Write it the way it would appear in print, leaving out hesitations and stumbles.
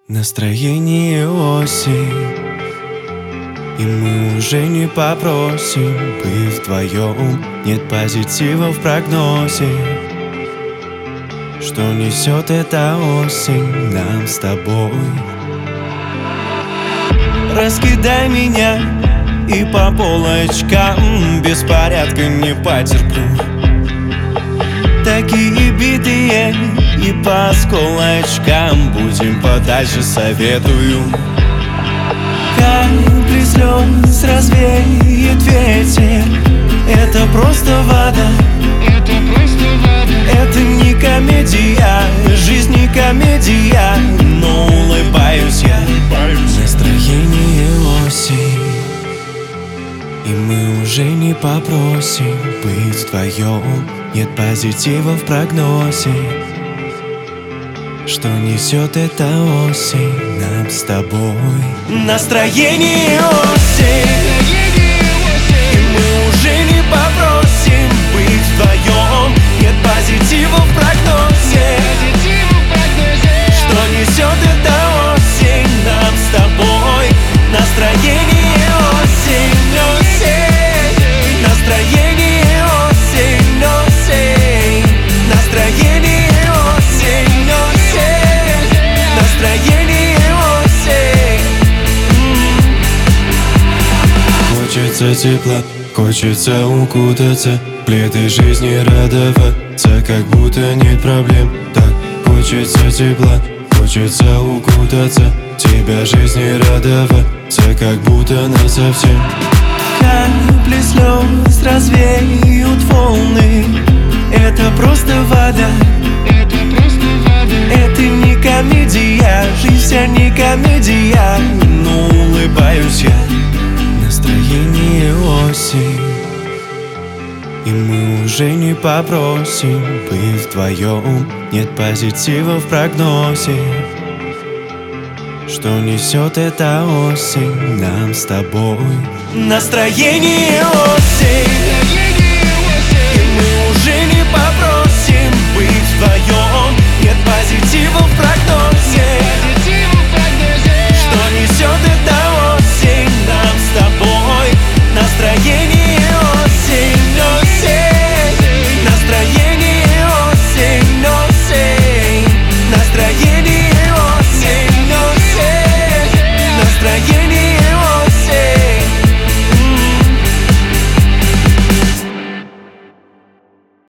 Настроение осень, и мы уже не попросим быть вдвоем. Нет позитива в прогнозе. Что несет эта осень нам с тобой? Раскидай меня и по полочкам, беспорядка не потерплю. Такие битые и по осколочкам, будем подальше, советую. Капли слез развеет ветер, это просто вода. Это не комедия, жизнь не комедия, но улыбаюсь я. Настроение осень, и мы уже не попросим быть вдвоем. Нет позитива в прогнозе. Что несет эта осень нам с тобой? Настроение осень, и мы уже не попросим быть вдвоем. Нет позитива в прогнозе. Что несет эта осень нам с тобой? Настроение осень, осень. Настроение осень, осень. Настроение осень, осень. Настроение осень. Хочется тепла, хочется укутаться, пледы жизни радоваться, как будто нет проблем. Так хочется тепла, хочется укутаться, тебя жизни радоваться, как будто насовсем. Капли слез развеют волны, это просто вода. Это не комедия, жизнь вся не комедия, но улыбаюсь я. Настроение осень, и мы уже не попросим быть вдвоем. Нет позитива в прогнозе. Что несет эта осень нам с тобой? Настроение осень, и мы уже не попросим быть вдвоем.